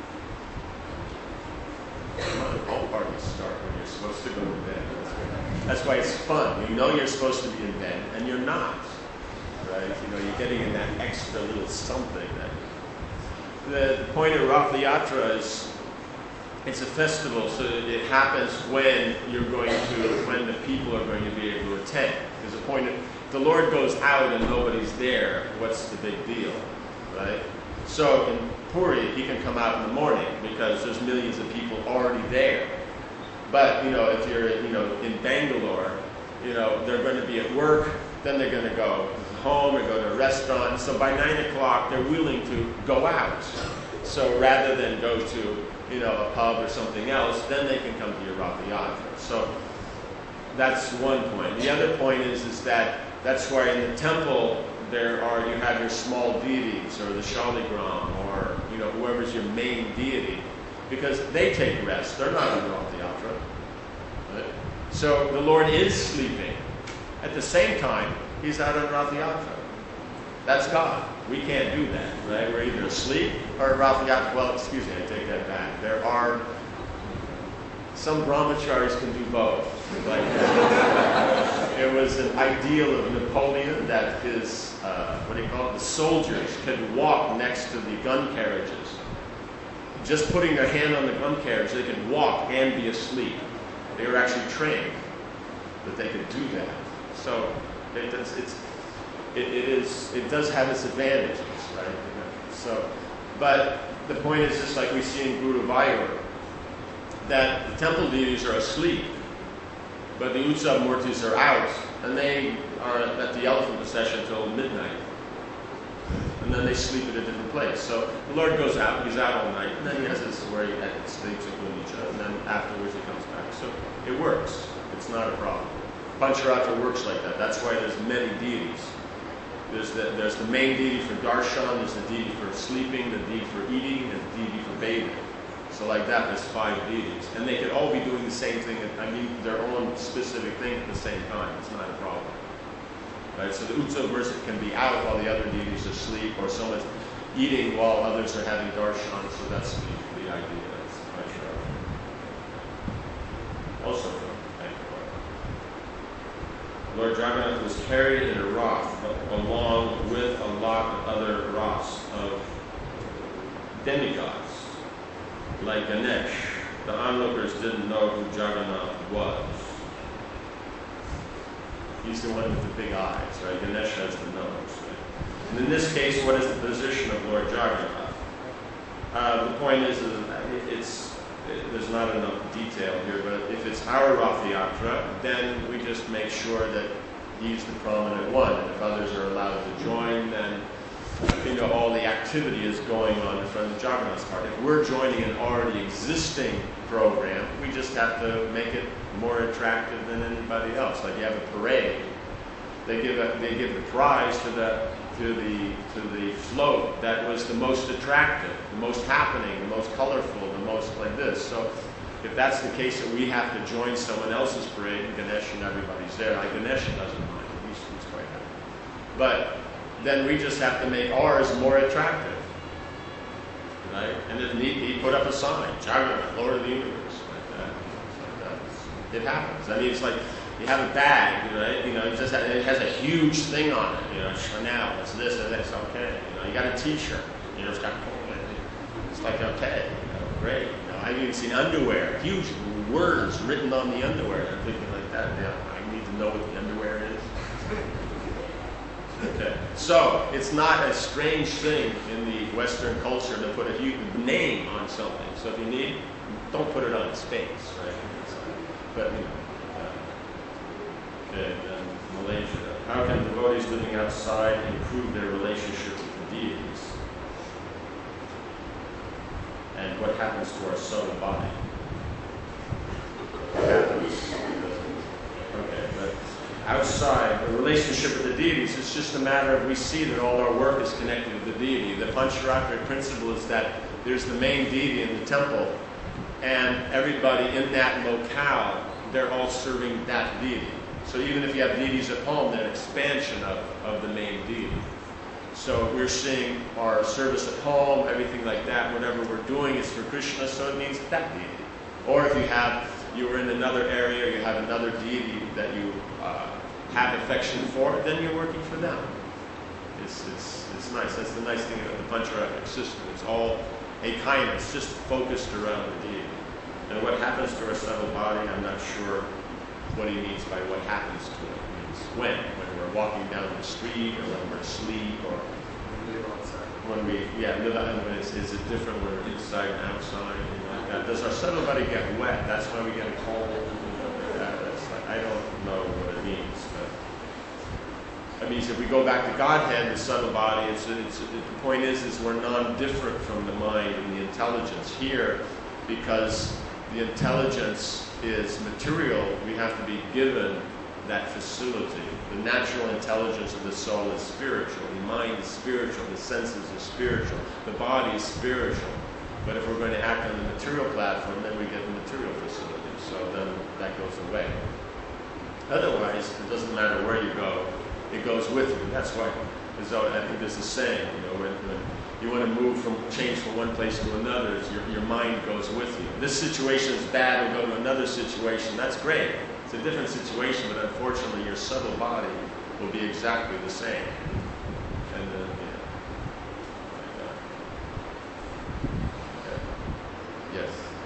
All parties start when you're supposed to go to bed. That's why it's fun. You know you're supposed to be in bed, and you're not. Right? You know, you're getting in that extra little something. That the, the point of Ratha Yatra is it's a festival, so it happens when you're going to, when the people are going to be able to attend. There's a point of, if the Lord goes out and nobody's there, what's the big deal, right? So in Puri, he can come out in the morning because there's millions of people already there. But, you know, if you're, you know, in Bangalore, you know, they're going to be at work, then they're going to go home or go to a restaurant. So by nine o'clock, they're willing to go out. So rather than go to, you know, a pub or something else, then they can come to your Ratha Yatra. So that's one point. The other point is, is that that's why in the temple there are, you have your small deities or the Shaligram or, you know, whoever's your main deity, because they take rest. They're not on Ratha Yatra. Right? So the Lord is sleeping. At the same time, he's out on Ratha Yatra. That's God. We can't do that, right? We're either asleep or Ratha Yatra. Well, excuse me, I take that back. There are some brahmacharis can do both. Like it was an ideal of Napoleon that his uh, what do you call it? The soldiers could walk next to the gun carriages. Just putting their hand on the gun carriage, they could walk and be asleep. They were actually trained that they could do that. So it, it's, it's It, it is. It does have its advantages, right? So, but the point is just like we see in Guruvayur, that the temple deities are asleep, but the Utsav Murtis are out, and they are at the elephant procession until midnight, and then they sleep at a different place. So the Lord goes out; he's out all night, and then he has this where he sleeps at Guндича, and then afterwards he comes back. So it works. It's not a problem. Pancharatra works like that. That's why there's many deities. There's the, there's the main deity for darshan, there's the deity for sleeping, the deity for eating, and the deity for bathing. So like that, there's five deities. And they could all be doing the same thing, I mean, their own specific thing at the same time. It's not a problem. Right? So the Utsav Mersit can be out while the other deities are asleep, or someone's eating while others are having darshan. So that's the, the idea. That's quite sure. Also from Lord Jagannath was carried in a rath along with a lot of other raths of demigods, like Ganesh. The onlookers didn't know who Jagannath was. He's the one with the big eyes, right? Ganesh has the nose, right? And in this case, what is the position of Lord Jagannath? Uh, the point is, is it's it, there's not enough detail here, but if it's our Rath Yatra, then we just make sure that he's the prominent one, and if others are allowed to join, then you know all the activity is going on in front of the Jagannath cart. If we're joining an already existing program, we just have to make it more attractive than anybody else. Like you have a parade, they give a, they give the prize to the to the to the float that was the most attractive, the most happening, the most colorful, the most like this. So if that's the case, that we have to join someone else's parade, and Ganesh and everybody's there, like Ganesh doesn't mind, he's, he's quite happy. But then we just have to make ours more attractive, right? And then he, he put up a sign, Jagannath, Lord of the Universe, like that. Like that. It happens. I mean, it's like you have a bag, right? You know, it just has, it has a huge thing on it. You know, Chanel, it's this and this. Okay. You know, you got a T-shirt. You know, it's got. It's like okay, you know, great. You know, I've even seen underwear, huge words written on the underwear. I'm thinking like that. Yeah, I need to know what the underwear is. Okay. So it's not a strange thing in the Western culture to put a huge name on something. So if you need, don't put it on its face, right? But you know. Okay, then Malaysia. How can devotees living outside improve their relationship with the deities? And what happens to our subtle body? What happens? Okay, but outside, the relationship with the deities, it's just a matter of we see that all our work is connected with the deity. The Pancharatrik principle is that there's the main deity in the temple, and everybody in that locale, they're all serving that deity. So even if you have deities at home, they're an expansion of, of the main deity. So we're seeing our service at home, everything like that, whatever we're doing is for Krishna, so it means that deity. Or if you have, you were in another area, you have another deity that you uh, have affection for, then you're working for them. It's, it's, it's nice. That's the nice thing about the Pancharatrik system. It's all a kindness, just focused around the deity. And what happens to our subtle body, I'm not sure what he means by what happens to it. It means when, when we're walking down the street, or when we're asleep, or when we, yeah, live out, and when it's, is it different when we're inside and outside, and like that. Does our subtle body get wet? That's why we get a cold, and that. That's like, I don't know what it means, but it means if we go back to Godhead, the subtle body, it's, it's, it, the point is, is we're non-different from the mind and the intelligence here, because the intelligence is material, we have to be given that facility. The natural intelligence of the soul is spiritual. The mind is spiritual. The senses are spiritual. The body is spiritual. But if we're going to act on the material platform, then we get the material facility. So then that goes away. Otherwise, it doesn't matter where you go. It goes with you. That's why, as I think there's a saying, you know, when, when you want to move from, change from one place to another, your, your mind goes with you. This situation is bad, we'll go to another situation. That's great. It's a different situation, but unfortunately your subtle body will be exactly the same. And then, yeah. Okay. Yes.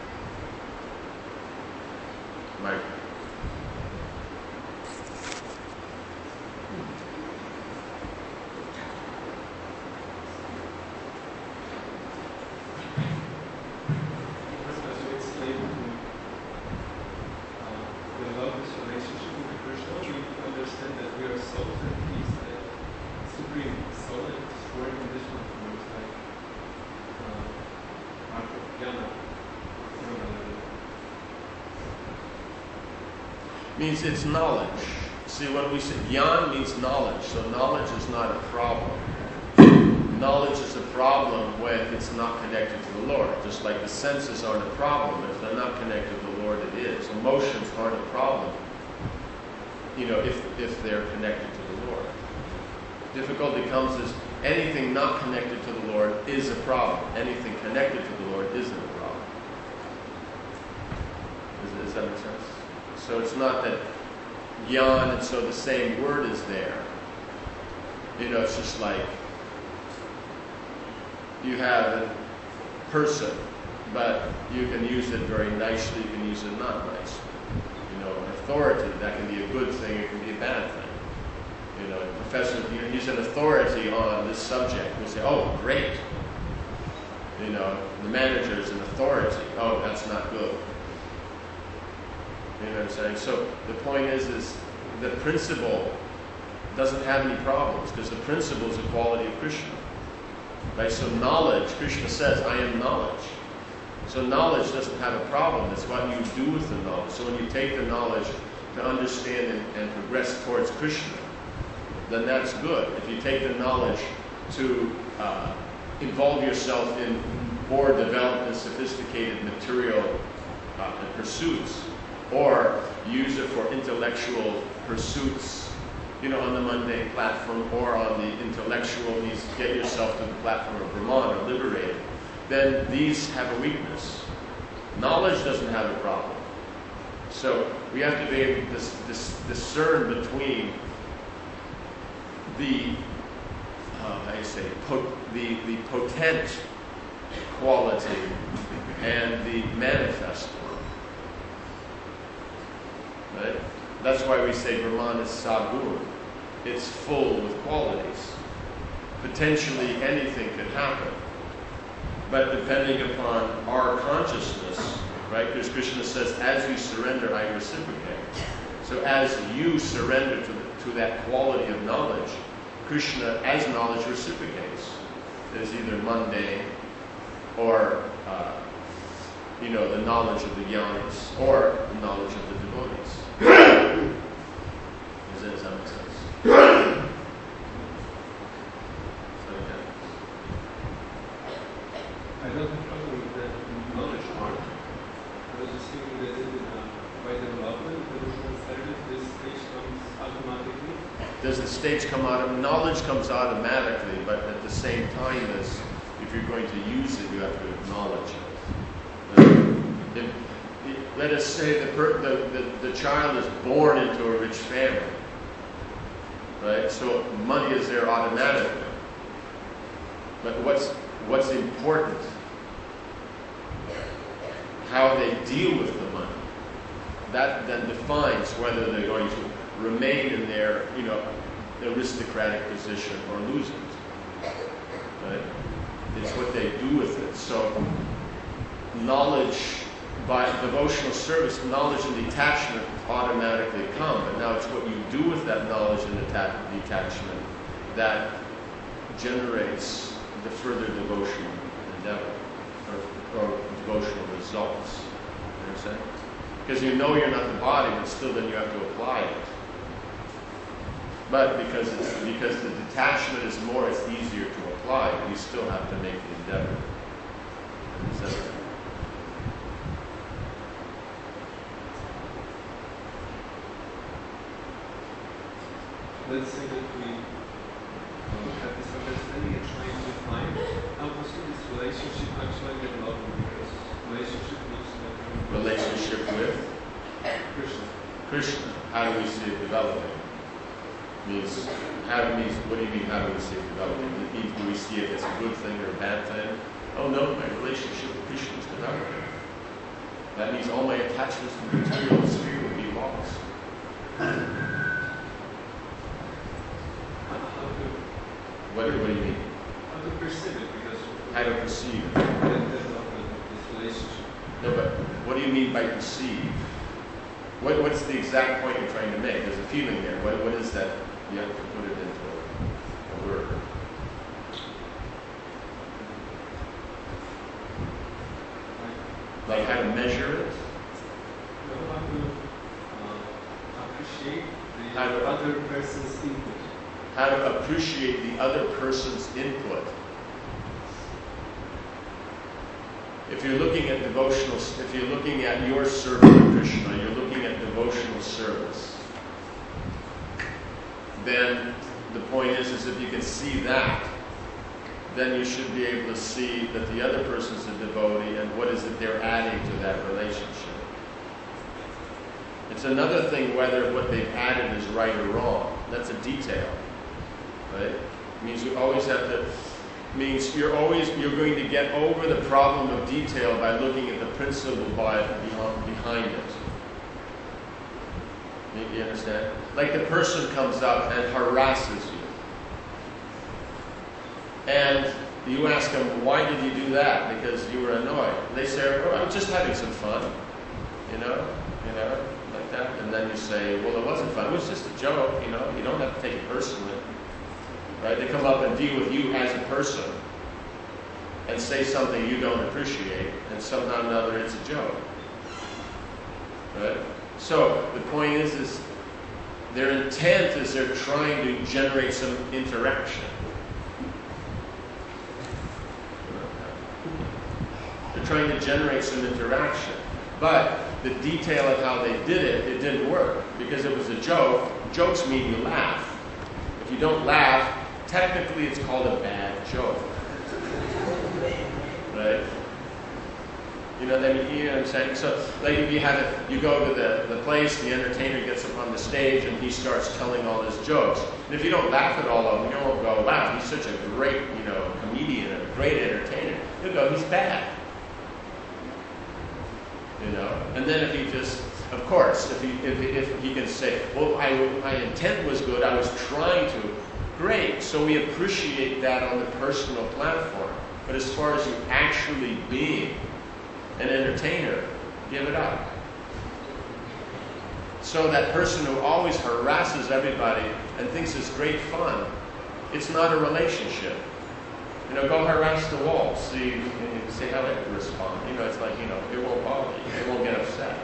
Mike. Means it's knowledge. See, when we say Gyan means knowledge, so knowledge is not a problem. knowledge is a problem when it's not connected to the Lord. Just like the senses aren't a problem, but if they're not connected to the Lord, it is. Emotions aren't a problem, you know, if, if they're connected to the Lord. Difficulty comes is anything not connected to the Lord is a problem. Anything connected to the Lord isn't a problem. Does, does that make sense? So it's not that gyan and so the same word is there. You know, it's just like you have a person, but you can use it very nicely, you can use it not nicely. You know, an authority, that can be a good thing, it can be a bad thing. You know, a professor, you know, he's an authority on this subject. We'll say, oh, great. You know, the manager is an authority. Oh, that's not good. You know what I'm saying? So the point is, is the principle doesn't have any problems because the principle is the quality of Krishna. Right? So knowledge, Krishna says, I am knowledge. So knowledge doesn't have a problem. It's what you do with the knowledge. So when you take the knowledge to understand and, and progress towards Krishna, then that's good. If you take the knowledge to uh, involve yourself in more developed and sophisticated material uh, pursuits, or use it for intellectual pursuits, you know, on the mundane platform, or on the intellectual, these get yourself to the platform of Brahman or liberated, then these have a weakness. Knowledge doesn't have a problem. So we have to be able to dis- dis- discern between the, uh, how do you say, po- the, the potent quality and the manifest one. Right? That's why we say Brahman is sagun. It's full with qualities. Potentially anything could happen. But depending upon our consciousness, right? Because Krishna says, as you surrender, I reciprocate. So as you surrender to, the, to that quality of knowledge, Krishna, as knowledge, reciprocates. There's either mundane or, uh, you know, the knowledge of the jnanis or the knowledge of the devotees. Does that, does that make sense? Okay. I don't have trouble with that knowledge part. I was just thinking that in uh, by development, there is necessarily this stage comes automatically. Does the stage come out? Knowledge comes automatically, but at the same time as if you're going to use it, you have to acknowledge it. If, if, let us say the, per, the, the, the child is born into a rich family, right? So money is there automatically. But what's what's important? How they deal with the money. That then defines whether they're going to remain in their, you know, aristocratic position or lose it. Right? It's what they do with it. So knowledge, by devotional service, knowledge and detachment automatically come. But now it's what you do with that knowledge and atta- detachment that generates the further devotional endeavor or, or devotional results. You understand? Because you know you're not the body, but still then you have to apply it. But because it's because the detachment is more, it's easier to apply, but you still have to make the endeavor. Understand? Let's say that we um, have this understanding and trying to find how to see this relationship actually developing, because relationship means that Relationship with Krishna. Krishna. How do we see it developing? Means how do we, what do you mean how do we see it developing? Do we see it as a good thing or a bad thing? Oh no, my relationship with Krishna is developing. That means all my attachments to the material sphere will be lost. What, what do you mean? How to perceive it, because How to perceive it. that development of this relationship. No, but what do you mean by perceive? What, what's the exact point you're trying to make? There's a feeling there. What, what is that? You have to put it into a, a word. Like how to measure it? No, how to uh, appreciate the How to- other person's input. How to appreciate the other person's input. if you're looking at devotional, if you're looking at your service to Krishna, you're looking at devotional service, then the point is, is if you can see that, then you should be able to see that the other person's a devotee and what is it they're adding to that relationship. It's another thing whether what they've added is right or wrong. That's a detail, right? It means you always have to, means you're always, you're going to get over the problem of detail by looking at the principle by, behind it. You, you understand? Like the person comes up and harasses you. And you ask them, why did you do that? Because you were annoyed. They say, oh, I was just having some fun. You know? You know? Like that. And then you say, well, it wasn't fun. It was just a joke. You know? You don't have to take it personally. Right? They come up and deal with you as a person and say something you don't appreciate, and somehow or another it's a joke. Right? So the point is, is their intent is they're trying to generate some interaction. They're trying to generate some interaction. But the detail of how they did it, it didn't work. Because it was a joke. Jokes mean you laugh. If you don't laugh, technically it's called a bad joke. Right? You know, then, you know what I'm saying? So, like if you have it, you go to the, the place, the entertainer gets up on the stage and he starts telling all his jokes. And if you don't laugh at all of them, you won't go, wow, he's such a great, you know, comedian and a great entertainer. You'll go, he's bad. You know? And then if he just, of course, if he, if, if he can say, well, I, my intent was good, I was trying to, great. So we appreciate that on the personal platform. But as far as you actually being an entertainer, give it up. So that person who always harasses everybody and thinks it's great fun, it's not a relationship. You know, go harass the wall, see, and see how it responds. You know, it's like, you know, it won't bother you, it won't get upset.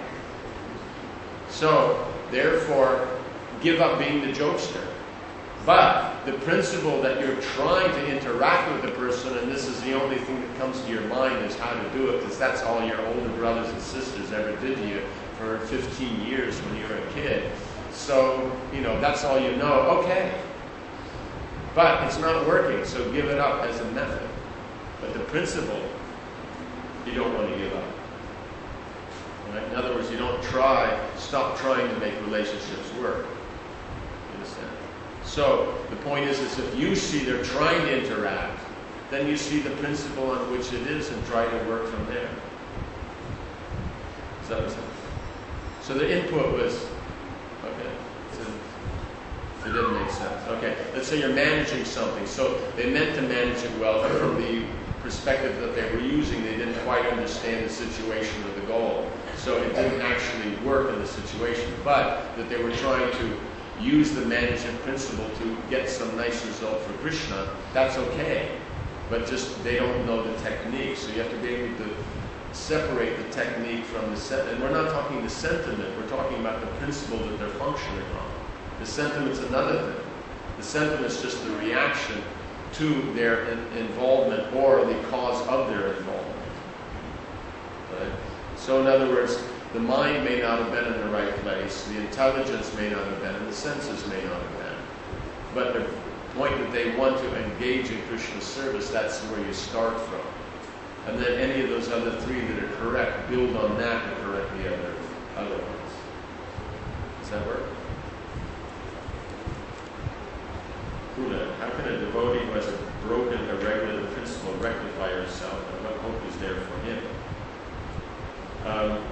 So, therefore, give up being the jokester. But the principle that you're trying to interact with the person, and this is the only thing that comes to your mind, is how to do it, because that's all your older brothers and sisters ever did to you for fifteen years when you were a kid. So, you know, that's all you know. Okay. But it's not working, so give it up as a method. But the principle, you don't want to give up. Right? In other words, you don't try, stop trying to make relationships work. You understand? So the point is, is if you see they're trying to interact, then you see the principle on which it is and try to work from there. Does that make sense? So the input was, okay, so it didn't make sense. Okay, let's say you're managing something. So they meant to manage it well, but from the perspective that they were using, they didn't quite understand the situation or the goal. So it didn't actually work in the situation, but that they were trying to use the management principle to get some nice result for Krishna, that's okay. But just they don't know the technique, so you have to be able to separate the technique from the sentiment. And we're not talking the sentiment, we're talking about the principle that they're functioning on. The sentiment's another thing. The sentiment's just the reaction to their in involvement or the cause of their involvement. Right? So in other words, the mind may not have been in the right place, the intelligence may not have been, and the senses may not have been. But the point that they want to engage in Krishna's service, that's where you start from. And then any of those other three that are correct, build on that to correct the other, other ones. Does that work? Buddha, how can a devotee who has a broken, irregular principle rectify herself, and what hope is there for him? Um,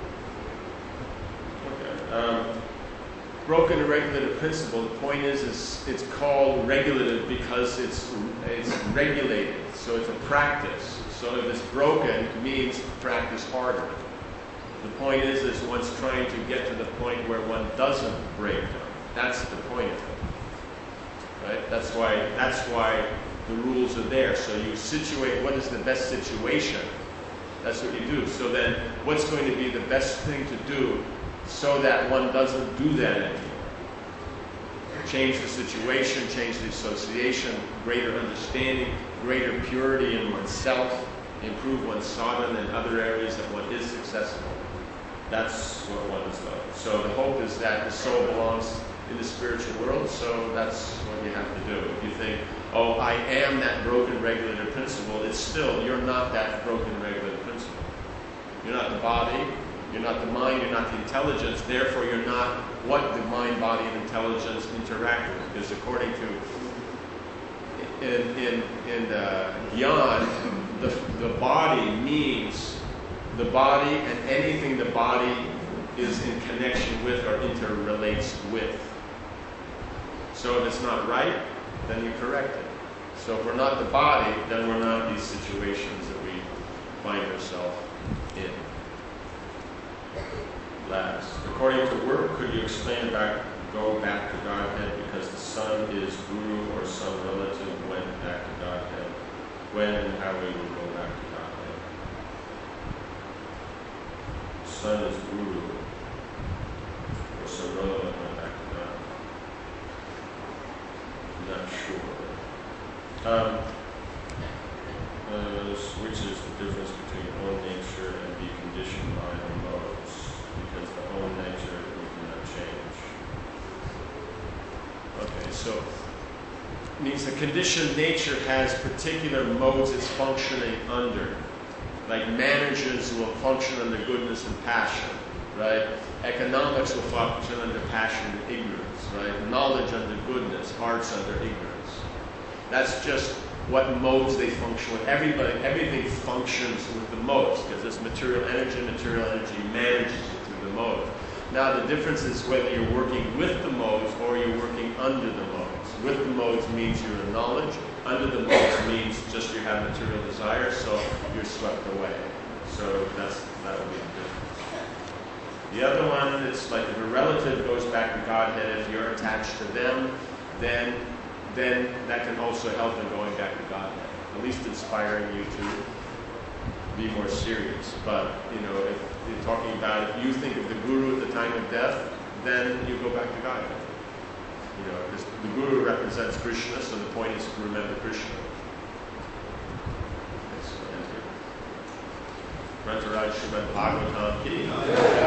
okay. Um, broken, irregular principle, the point is, is it's called regulative because it's, it's regulated, so it's a practice. So if it's broken, it means practice harder. The point is, is one's trying to get to the point where one doesn't break them. That's the point of it. Right? That's why, that's why the rules are there. So you situate what is the best situation. That's what you do. So then what's going to be the best thing to do so that one doesn't do that anymore? Change the situation, change the association, greater understanding, greater purity in oneself. improve one's sadhana in other areas that one is successful. That's what one is loved. So the hope is that the soul belongs in the spiritual world, so that's what you have to do. If you think, oh, I am that broken regulator principle, it's still, you're not that broken regulator principle. You're not the body, you're not the mind, you're not the intelligence, therefore you're not what the mind, body, and intelligence interact with. Because according to, in, in, in uh, Gyan, the, the body means the body and anything the body is in connection with or interrelates with. So if it's not right, then you correct it. So if we're not the body, then we're not in these situations that we find ourselves in. Last, according to work, could you explain about go back to Godhead, because the Son is Guru or some relative went back to Godhead? When and how we will go back to Godhead? Son is Guru or some relative went back to Godhead? I'm not sure. Um, uh, which is the difference between own nature and be conditioned by the modes? Because the own nature we cannot change. Okay, so it means the conditioned nature has particular modes it's functioning under. Like managers will function under goodness and passion, right? Economics will function under passion and ignorance, right? Knowledge under goodness, arts under ignorance. That's just what modes they function with. Everybody, everything functions with the modes, because there's material energy, material energy manages it through the modes. Now the difference is whether you're working with the modes or you're working under the modes. With the modes means you're in knowledge. Under the modes means just you have material desire, so you're swept away. So that's that would be the difference. The other one is like if a relative goes back to Godhead, if you're attached to them, then then that can also help in going back to Godhead. At least inspiring you to be more serious. But, you know, if you're talking about if you think of the Guru at the time of death, then you go back to Godhead. You know, because the Guru represents Krishna, so the point is to remember Krishna. Rantaraj Srimad Bhagavatam Ki.